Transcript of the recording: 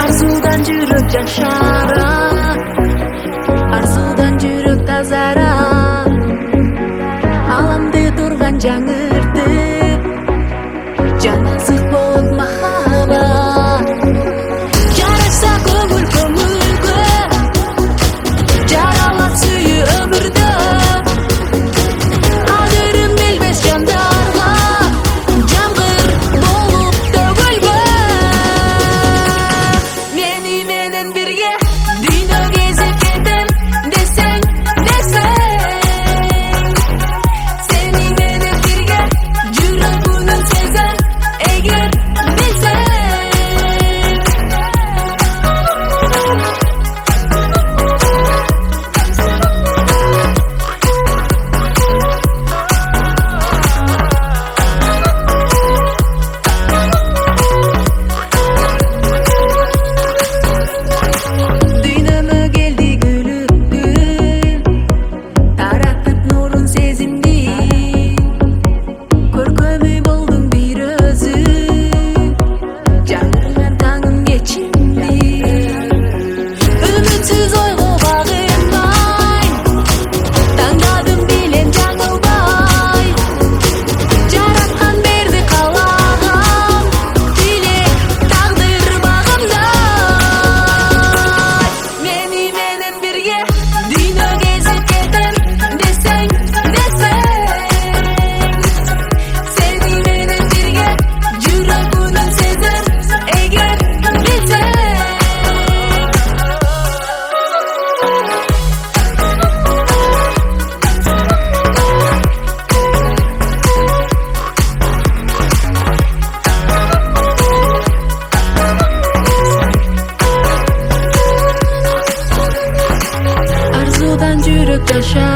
Arzudan yürek yaşarar, arzudan yürek tazarar. Alamda durgan жаңыртып, жаназық болып махаббат. Жарашса көңіл көңілге, жаралат сүйі өмірді. Қадірін білбес жандарға, жаңғыр болып төгілгі. Менен бірге дүйнө кезіп кетем десең, сені менен бірге жүрегімнің сезем, егер білсең. Дүйнөмө келди күлүктү, таратып нурун сезимди. Көркөмү болдуң бир өзү, жаңырган таңым кечимди. Үмүтсүз ойго багынбай, таңдадым билем жаңылбай. Жараткан берди каалаган, тилек тагдыр багымдай. Менен бірге дүйнө кезип кетем десең, сени менен бірге жүрөгүнөн сезем, эгер билсең. Arzudan yürek yaşar.